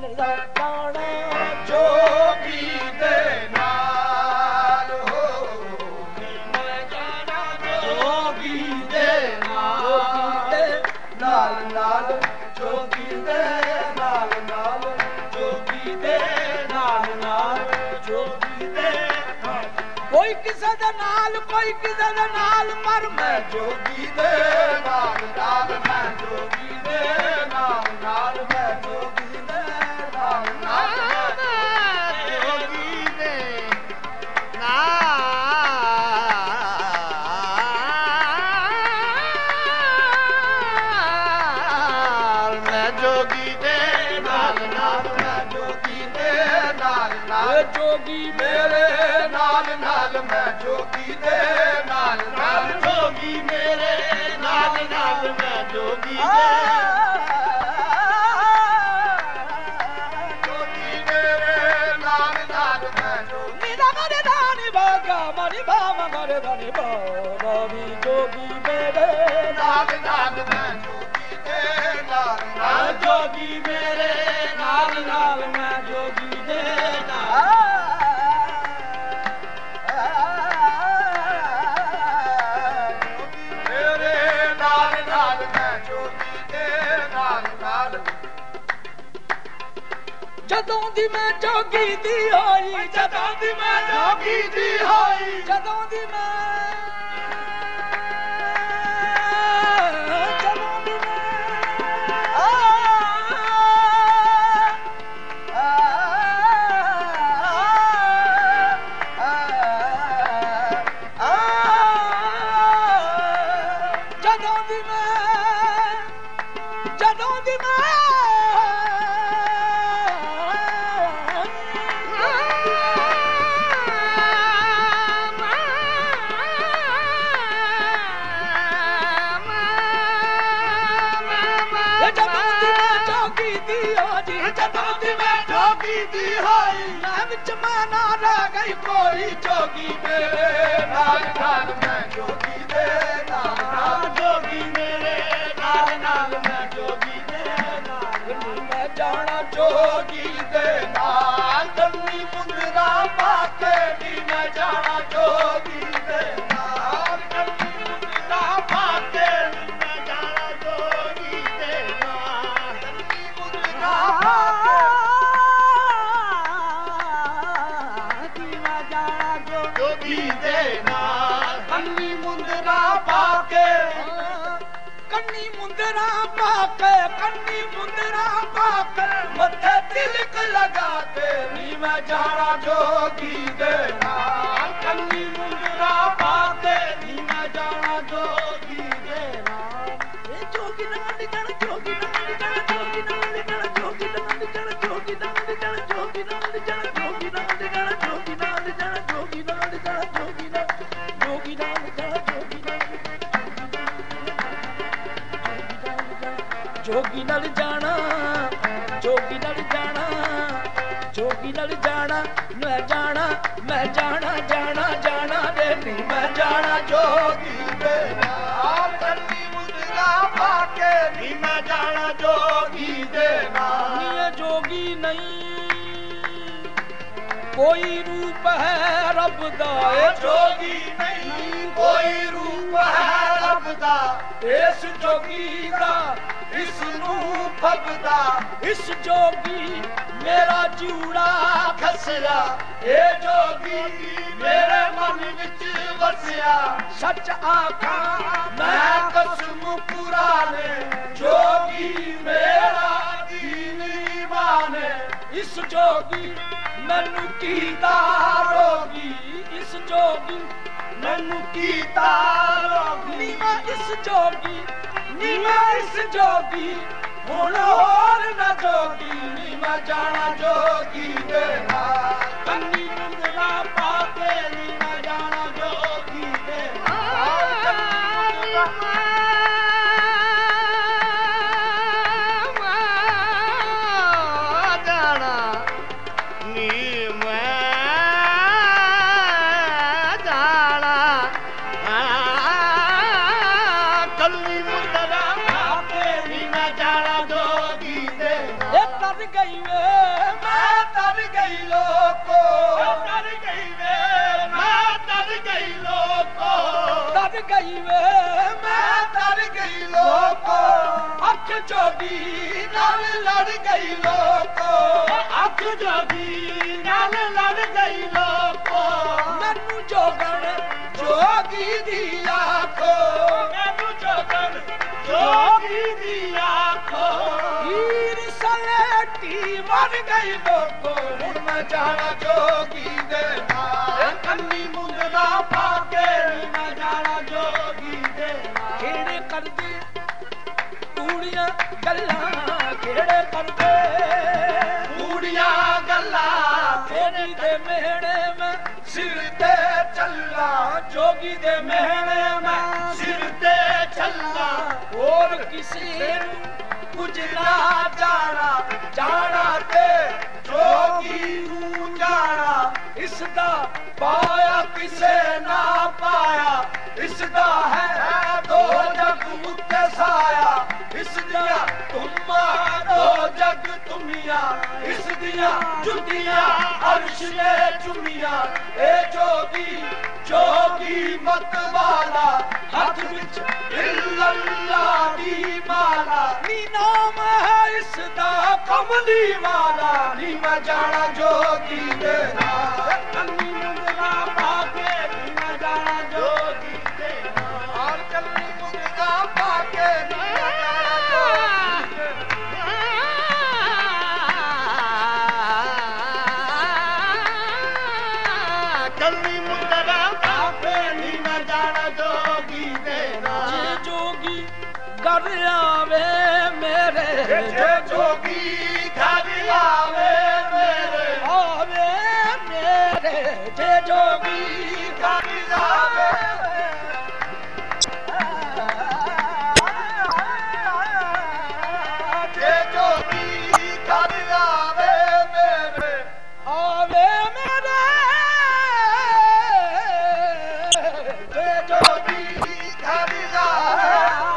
ਜਾਣਾ ਜੋਗੀ ਦੇ ਨਾਲ ਹੋ ਮੈਂ ਜਾਣਾ ਜੋਗੀ ਦੇ ਨਾਲ ਨਾਲ ਜੋਗੀ ਦੇ ਨਾਲ ਜੋਗੀ ਦੇ ਨਾਲ ਜੋਗੀ ਦੇ ਕੋਈ ਕਿਸੇ ਦੇ ਨਾਲ ਕੋਈ ਕਿਸੇ ਦੇ ਨਾਲ ਪਰ ਮੈਂ ਜੋਗੀ ਦੇ ਨਾਲ ਮੈਂ ਜੋਗੀ ਦੇ ਨਾਲ ਮੈਂ ਜੋਗੀ ਦੇ ਨਾਲ ਜੋਗੀ ਦੇ ਨਾਲ ਮੈਂ ਜੋਗੀ ਦੇ ਨਾਲ ਮੈਂ ਜੋਗੀ ਦੇ ਨਾਲ ਜੋਗੀ ਮੇਰੇ ਨਾਲ ਮੈਂ ਜੋਗੀ ਦੇ ਨਾਲ ਜੋਗੀ ਮੇਰੇ ਨਾਲ ਮੈਂ ਜੋਗੀ ਦੇ ਜੋਗੀ ਮੇਰੇ ਨਾਲ ਮੈਂ ਜੋਗੀ ਦਾ ਮਰੇ ਦਾਨੀ ਬਾਗਾ ਮਰੀ ਬਾਵਾ ਮਰੇ ਦਾਨੀ ਬਾਬੀ ਜੋਗੀ ਮੇਰੇ ਨਾਲ ਮੈਂ ਜੋਗੀ ਦੇ ਨਾਲ ਜੋਗੀ ਮੇਰੇ ਨਾਲ ਮੈਂ ਜੋਗੀ ਦੇ ਨਾਲ ਜਦੋਂ ਦੀ ਮੈਂ ਜੋਗੀ ਦੀ ਹੋਈ ਜਦੋਂ ਦੀ ਮੈਂ ਜੋਗੀ ਦੀ ਹੋਈ ਜਦੋਂ ਦੀ ਮੈਂ ਕੋਈ ਜੋਗੀ ਮੇਰੇ ਨਾਲ ਮੈਂ ਜੋਗੀ ਦੇ ਨਾਲ ਜੋਗੀ ਮੇਰੇ ਨਾਲ ਮੈਂ ਜੋਗੀ ਦੇ ਨਾਲ ਮੈਂ ਜਾਣਾ ਜੋਗੀ ਦੇ ਨਾਲ ਕੰਨੀ ਮੁੰਦਰਾ ਪਾ ਕੇ ਨੀ ਮੈਂ ਜਾਣਾ ਜੋਗੀ ਦੇ ਨਾਲ ਕੰਨੀ ਮੁੰਦਰਾ ਪਾ ਕੇ ਨੀ ਮੈਂ ਜਾਣਾ ਜੋਗੀ ਦੇ ਨਾਲ ਕੰਨੀ ਮੁੰਦਰਾ ਪਾ ਕੇ ਜੋਗੀ ਦੇ ਨਾਲ ਕੰਨੀ ਮੁੰਦਰਾ ਪਾ ਕੇ ਕੰਨੀ ਮੁੰਦਰਾ ਪਾ ਕੇ ਕੰਨੀ ਮੁੰਦਰਾ ਪਾ ਕੇ ਮੱਥੇ ਤਿਲਕ ਲਗਾ ਕੇ ਨੀ ਮੈਂ ਜਾਣਾ ਜੋਗੀ ਦੇ ਨਾਲ ਕੰਨੀ ਮੁੰਦਰਾ ਪਾ ਕੇ ਨੀ ਮੈਂ ਜਾਣਾ ਜੋਗੀ ਦੇ ਨਾਲ ਇਹ ਜੋਗੀ ਨਾਲ ਨਿਕਲ ਜੋਗੀ ਨਾਲ ਨਿਕਲ ਜੋਗੀ ਨਾਲ ਨਿਕਲ ਜੋਗੀ ਨਾਲ ਨਿਕਲ ਜੋਗੀ ਨਾਲ ਨਿਕਲ ਜੋਗੀ ਨਾਲ ਨਿਕਲ ਜੋਗੀ ਨਾਲ ਨਿਕਲ ਜੋਗੀ ਨਾਲ ਨਿਕਲ ਜੋਗੀ ਨਾਲ ਨਿਕਲ ਜੋਗੀ ਨਾਲ ਜੋਗੀ ਨਾਲ ਨਿਕਲ ਜੋਗੀ ਨਾਲ ਜਾਣਾ ਜੋਗੀ ਨਾਲ ਜਾਣਾ ਜੋਗੀ ਨਾਲ ਜਾਣਾ ਮੈਂ ਜਾਣਾ ਜਾਣਾ ਰੇ ਨਹੀਂ ਮੈਂ ਜਾਣਾ ਜੋਗੀ ਦੇ ਨਾਲ ਕੰਨੀ ਮੁੰਦਰਾ ਪਾ ਕੇ ਨਹੀਂ ਮੈਂ ਜਾਣਾ ਜੋਗੀ ਦੇ ਨਾਲ ਨੀ ਜੋਗੀ ਨਹੀਂ ਕੋਈ ਰੂਪ ਹੈ ਰੱਬ ਦਾ ਇਹ ਜੋਗੀ ਨਹੀਂ ਕੋਈ ਰੂਪ ਹੈ ਰੱਬ ਦਾ ਇਸ ਜੋਗੀ ਦਾ ਇਸ ਨੂੰ ਫਬਦਾ ਇਸ ਜੋਗੀ ਮੇਰਾ ਜੂੜਾ ਖਸਿਆ ਇਹ ਜੋਗੀ ਮੇਰੇ ਮਨ ਵਿੱਚ ਵਸਿਆ ਸੱਚ ਆਖਾਂ ਮੈਂ ਕਸਮ ਪੁਰਾਣੇ ਜੋਗੀ ਮੇਰਾ ਦੀਨ ਈਮਾਨ ਇਸ ਜੋਗੀ ਮੈਨੂੰ ਕੀਤਾ ਰੋਗੀ ਇਸ ਜੋਗੀ ਮੈਨੂੰ ਕੀਤਾ ਰੋਗੀ ਨੀਵਾ ਇਸ ਜੋਗੀ ਨੀਵਾ ਇਸ ਜੋਗੀ ਹੁਣ ਹੋਰ ਨਾ ਜੋਗੀ ਨੀ ਮੈਂ ਜਾਣਾ ਜੋਗੀ ਦੇ ਨਾਲ ਕੰਨੀ ਮੁੰਦਰਾ ਪਾ ਕੇ ਨੀ ਮੈਂ ਜਾਣਾ ਜੋਗੀ ਦੇ ਨਾਲ ਜਾਣਾ ਨੀ ਮੈਂ ਜਾਣਾ ਕੰਨੀ ਮੁੰਦਰਾ ਪਾ ਕੇ ਨੀ ਮੈਂ ਜਾਣਾ ਜੋਗੀ ਦੇ ਕਰ ਗਈ ਵੇ जोगी नाल लड़ गई लोको अख जोगी नाल लड़ गई लोको मैनू जोगन जोगी दी आखो मैनू जोगन जोगी दी आखो हीर सलेटी मर गई लोको हुण मैं जाना जोगी दे नाल कन्नी मुंदरा पाके मैं जाना जोगी दे नाल केड़े करदे कूड़ियां गल्लां केड़े करदे कूड़ियां गल्लां तेरी दे मेहणे में सिर ते चला जोगी दे मेहणे में सिर ते चला और किसी कुछ ना जाना जाना ते जोगी नू जाना इसदा पाया किसे ना पाया इसदा है दो जग उत्ते साया इस दिया तुमा दो जग तुमिया इस दिया जुतिया अर्श ने चुमिया ए जोगी जोगी मत वाला हाथ विच इल्लल्लाह दी माला नी नाम है इसदा कमली वाला नी मैं जाना जोगी दे नाल कन्नी मुंदरा पाके नी मैं जाना जोगी दे नाल कन्नी मुंदरा पाके नी मैं जाना जोगी कन्नी मुंदरा पाके नी मैं जाना जोगी दे नाल जोगी घर आवे मेरे जे जोगी घर आवे मेरे जे जोगी घर आवे जे जोगी घर आवे मेरे जे जोगी घर आवे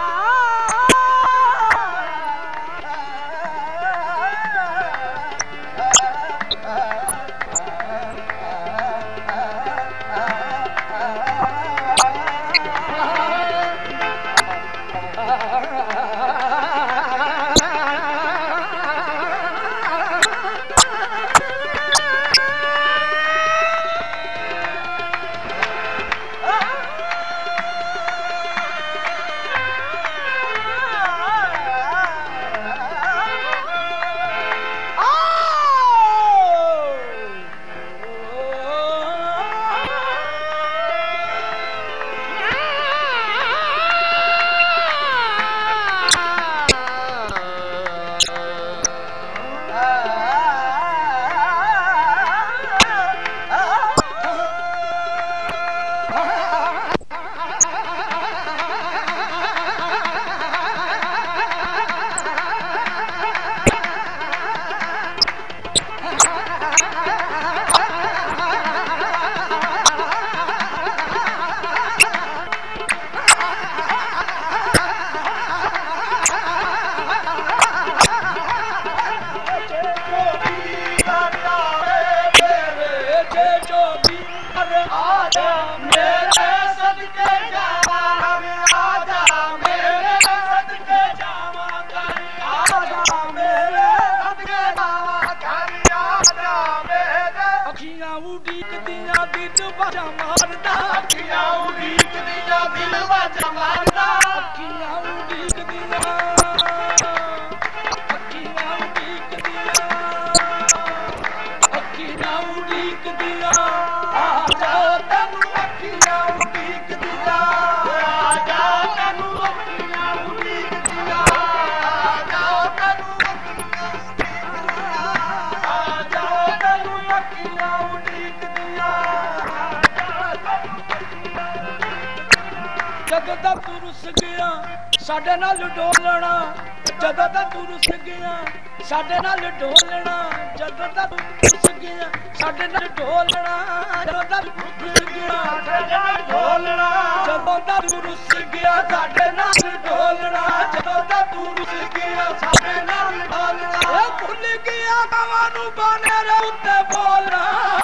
ਸਾਡੇ ਨਾਲ ਡੋਲਣਾ ਜਦੋਂ ਦਾ ਤੂੰ ਰੁੱਸ ਗਿਆ ਸਾਡੇ ਨਾਲ ਡੋਲਣਾ ਜਦੋਂ ਦਾ ਤੂੰ ਰੁੱਸ ਗਿਆ ਸਾਡੇ ਨਾਲ ਡੋਲਣਾ ਜਦੋਂ ਦਾ ਤੂੰ ਰੁੱਸ ਗਿਆ ਸਾਡੇ ਨਾਲ ਡੋਲਣਾ ਜਦੋਂ ਦਾ ਤੂੰ ਰੁੱਸ ਗਿਆ ਸਾਡੇ ਨਾਲ ਡੋਲਣਾ ਜਦੋਂ ਦਾ ਤੂੰ ਰੁੱਸ ਗਿਆ ਸਾਡੇ ਨਾਲ ਡੋਲਣਾ ਇਹ ਭੁੱਲ ਗਿਆ ਬਾਵਾਂ ਨੂੰ ਬਾਨੇਰੇ ਉੱਤੇ ਬੋਲਣਾ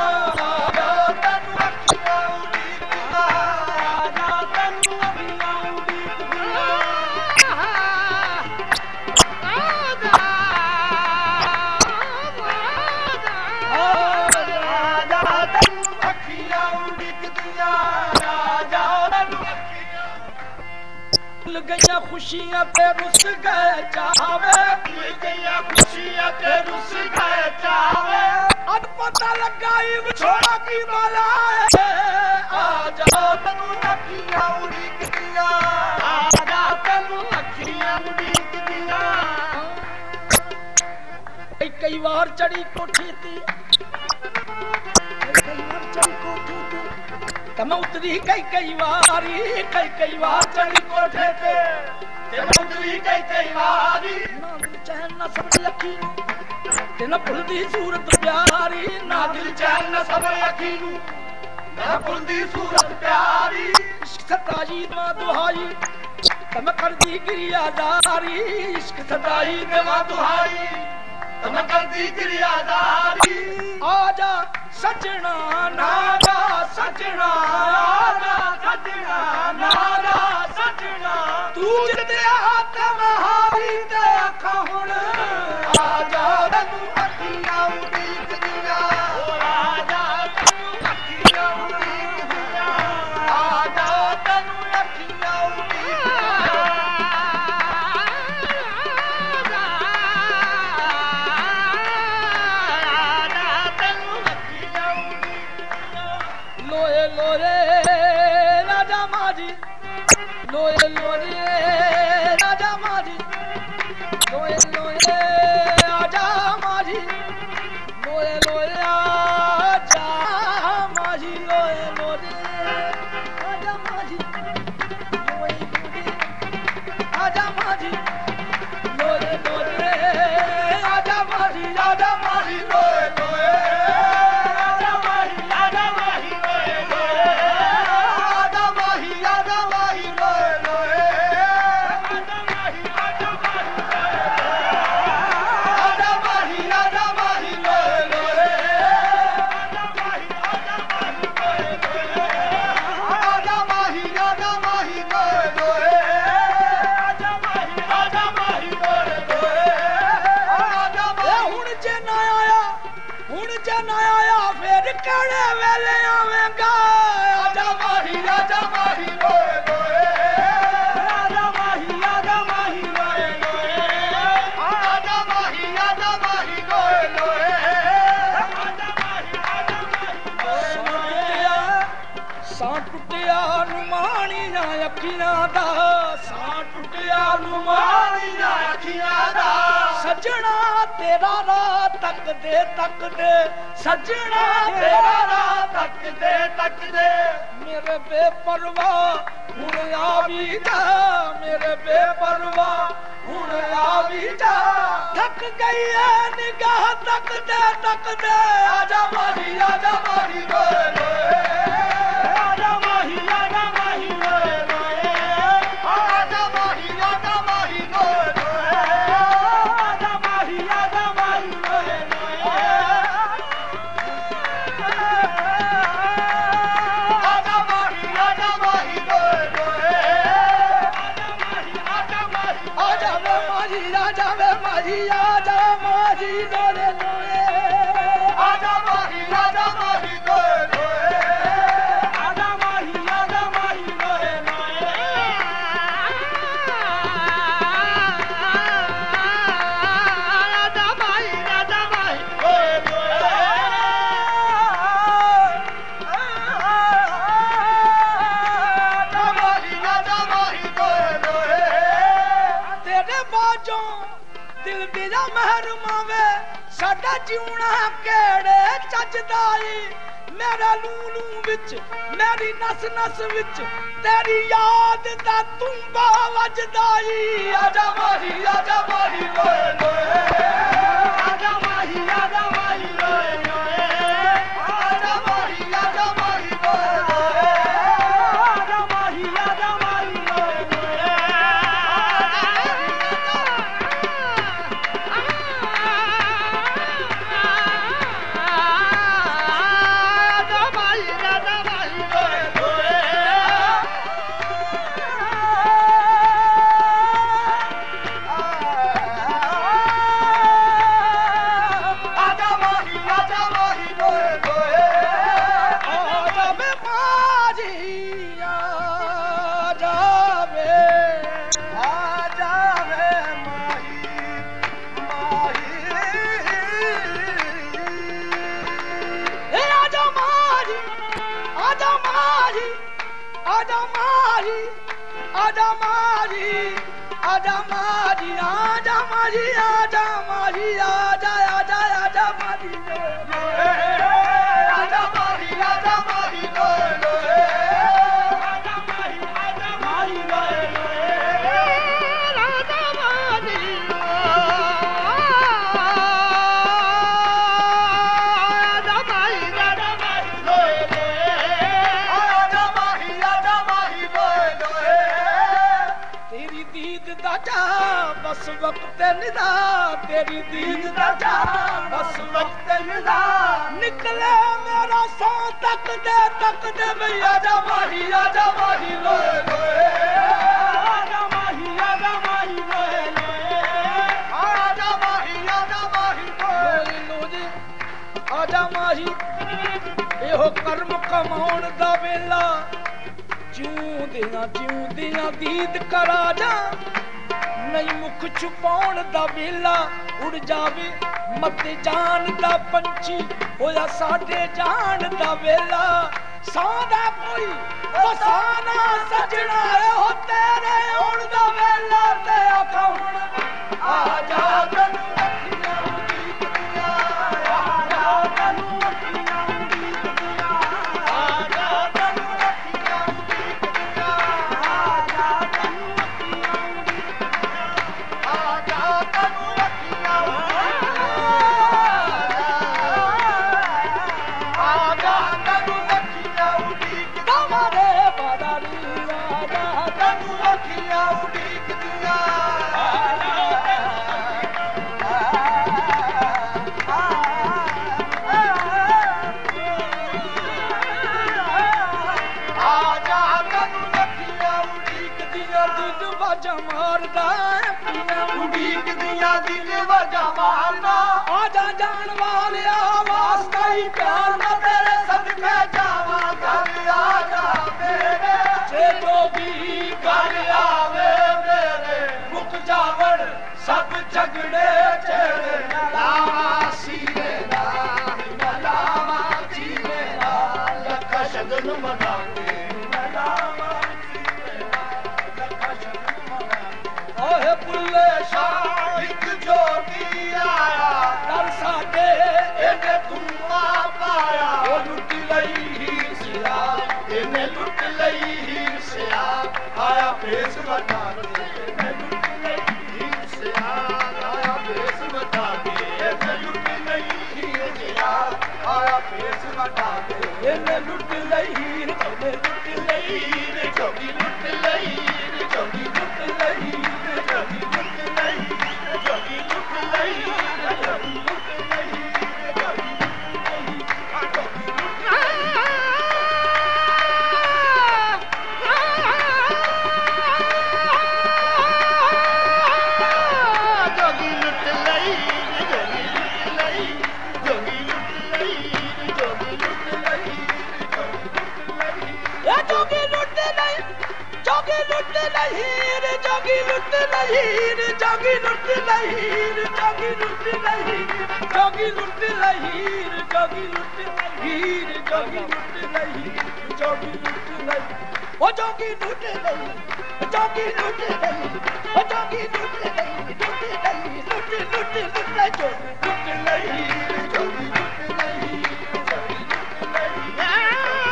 ਜਦੋਂ ਤੈਨੂੰ ਅੱਖੀਆਂ ਉਡੀਕਦਾ ਰਾਜਾ ਤੈਨੂੰ ਅੱਖੀਆਂ ਉਡੀਕਦਾ गई खुशियां ते रुस गए चावे, मिल गई खुशियां ते रुस गए चावे। अब पता लगा छोड़ा की वाला है, आजा तनु अखियां उड़ीक दिया, आजा तनु अखियां उड़ीक दिया। कई बार चढ़ी कोठी थी, कई बार चढ़ी कोठी थी, तम उतरी कई बार चढ़ी कोठे थे, उतरी कई बारी। ना दिल चैन न सब अखी ते न भुलदी सूरत प्यारी, ना दिल चैन न सब अखी ना भुलदी सूरत प्यारी। इश्क सताई मां दुहाई तम करदी गिरियादारी, इश्क सताई ने मां दुहाई तम करदी गिरियादारी। आजा सजना नारा सजना, आजा सजना नारा सजना। तू जिते हाथ महारी ते अखा हुण, आजा तनु अखियां उड़ीक दिया, आजा तनु अखियां उड़ीक दिया, आजा तनु अखियां उड़ीक दिया। लोए लोए राजा माजी, लोए लोए राजा माजी, लोए लोए आजा माजी, लोए लोए आजा माजी, लोए लोए आजा माजी, लोए लोए आजा माजी, लोए लोए आजा माजी, आजा माजी, लोए लोए कड़े वेले आवेगा, आजा माही लोए लोए, आजा माही लोए लोए, आजा माही लोए लोए, सां टुटिया नुमानिया अखियां दा, सां टुटिया नुमानिया अखियां दा। सजना तेरा राह तक दे सजना तेरा राह तक दे। मेरे बेपरवाह हुण आवी जा, मेरे बेपरवाह हुण आवी जा। थक गई है निगाह तक दे, आजा माही लोए लोए, आजा माही लोए लोए, आजा माही लोए लोए, आजा माही लोए लोए, आजा माही लोए लोए, आजा वे माही लोए लोए, आजा माही लोए लोए, आजा माही लोए लोए। तेरे बाजों दिल मेरा महरुमा वे, साडा जीवना केड़े चजदाई। मेरा लूलू विच मेरी नस नस विच तेरी याद दा तुम्बा वजदाई। आजा माही लोए लोए, आजा माही लोए लोए, आजा माही लोए लोए, आजा माही लोए लोए। माही आजा माही आजा माही आजा माही आजा माही आजा माही आजा आजा आजा माही आजा माही आजा माही लोए लोए आजा माही आजा माही लोए लोए आजा माही आजा माही आजा माही लोए लोए आजा माही लोए लोए तेरी दीद दा जा बस वक्त निदा तेरी दीद दा जा बस वक्त निदा निकले मेरा सौ तक दे भई आजा माही लोए लोए आजा माही लोए लोए आजा माही लोए लोए आजा माही एहो कर्म कमाउण दा वेला जिउंदियां दीद करा जा नहीं मुख छुपाउण दा वेला उड़ जावे मत जान दा पंछी होया साडे जान दा वेला सादा कोई वसाना सजना हो तेरे हुण दा वेला ते आखा हुण आजा तनु अखियां उडीक दिया आजा तनु अखियां उडीक दिया आजा तनु अखियां उडीक दिया आजा तनु अखियां उडीक दिया आजा तनु अखियां आजा तनु अखियां उडीक दमारे बादारी आजा तनु अखियां उडीक दिया आजा तनु अखियां उडीक दिया दिल वाजा मारदा उडीक दिया दिल वाजा मारदा आजा जान वालिया वास्ता ही प्यार ना तेरे सदके जावा घर आजा मेरे जे जो भी घर आवे मेरे मुक जावण सब झगड़े चेड़े लावा सीने लावा जीने लख शगन मनावे लावा सीने लख शगन मनावे ओहे बुल्ले शाह एक जोगी आया दर साडे एने तू आ पाया ओ लुट लई सिया एने लुट लई सिया आया भेस बता दे एने लुट लई सिया आया भेस बता दे एने लुट लई सिया आया भेस बता दे एने लुट लई जोगी लुट लई जोगी लुट लई जोगी लुट लई जोगी लुट लई जोगी लुट लई जोगी जोगी लुट लहीर जोगी लुट लहीर जोगी लुट लहीर जोगी लुट लहीर जोगी लुट लहीर जोगी लुट लहीर जोगी लुट लहीर जोगी लुट लहीर ओ जोगी लुट लहीर जोगी लुट लहीर ओ जोगी लुट लहीर लुट लहीर लुट लुट लुट जोगी लुट लहीर जोगी लुट लहीर जोगी लुट लहीर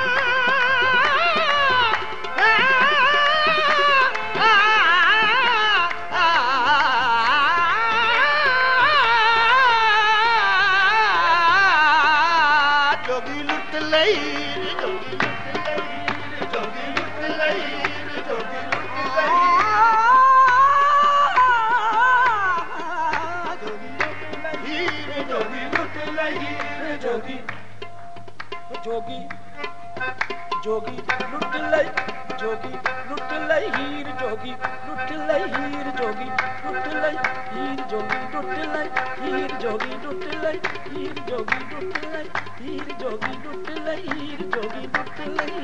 जोगी जोगी जोगी लुट लई जोगी लुट लई हीर जोगी लुट लई हीर जोगी लुट लई हीर जोगी लुट लई हीर जोगी लुट लई हीर जोगी लुट लई हीर जोगी लुट लई हीर जोगी लुट लई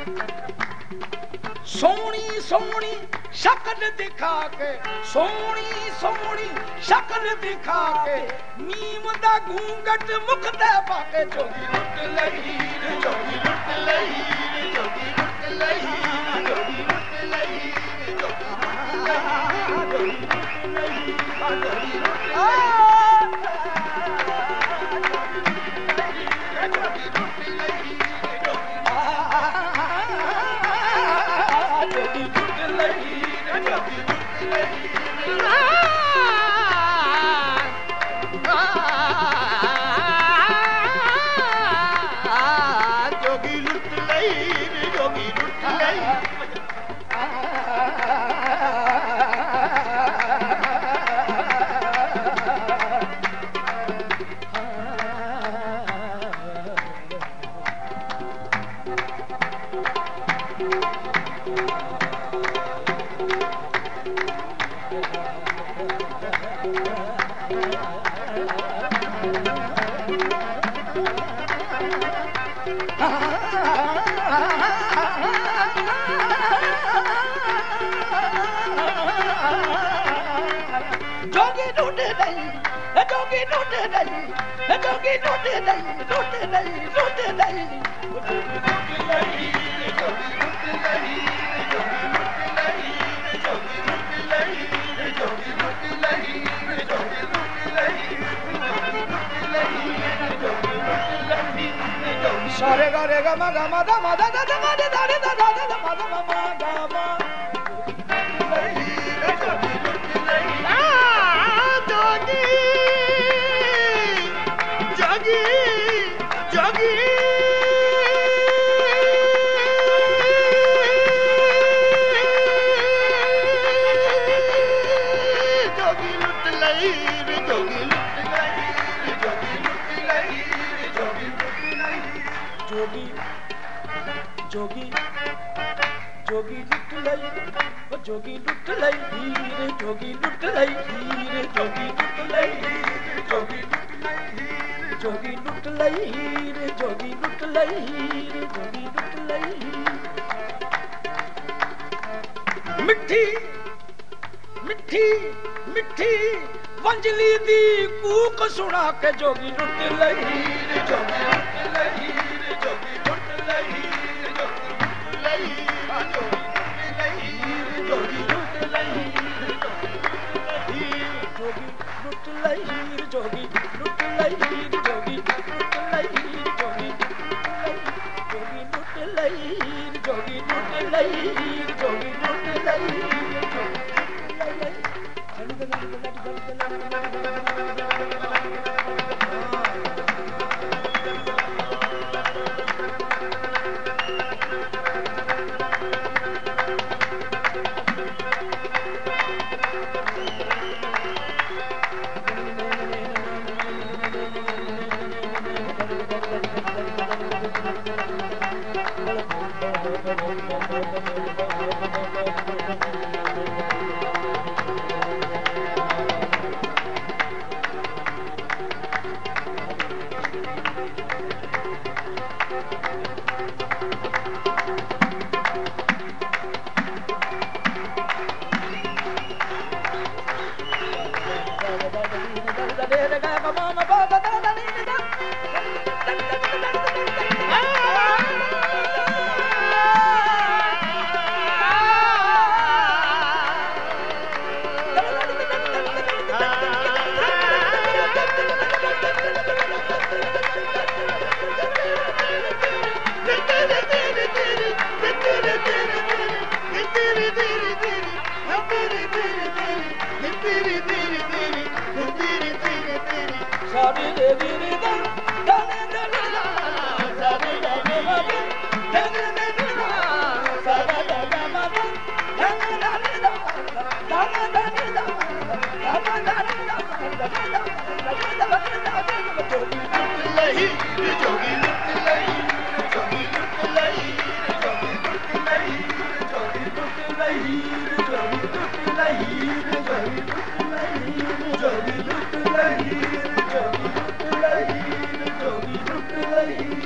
सोनी सोनी शक्ल दिखा के सोनी सोनी शक्ल दिखा के नीम दा घूंघट मुख ते पाके जोगी लुट लई जोगी लुट लई जोगी लुट Sare ga re ga ma da ma da ma da da da ma da da da da da ma da ma ma da ma jogi jogi jogi jogi lut lai re jogi lut lai re jogi lut lai re jogi lut lai jogi jogi jogi lut lai o jogi lut lai re jogi lut lai re jogi lut lai jogi lut lai jogi lut lai re jogi lut lai re jogi lut lai मिठी मिठी मिठी वंजली दी कूक सुना के जोगी लुट लई रे जोगी लुट लई रे जोगी लुट लई रे जोगी लुट लई रे जोगी लुट लई रे जोगी लुट लई रे जोगी लुट लई रे जोगी लुट लई रे जोगी लुट लई रे जोगी लुट लई jogi lut lai